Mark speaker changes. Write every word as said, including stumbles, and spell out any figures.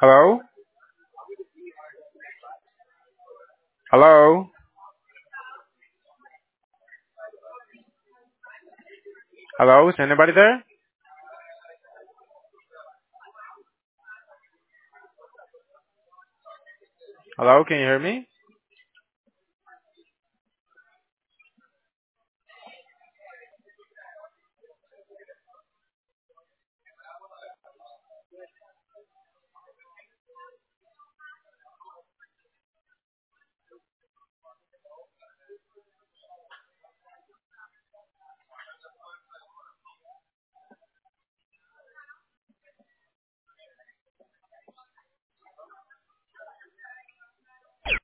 Speaker 1: Hello? Hello? Hello? Is anybody there? Hello? Can you hear me?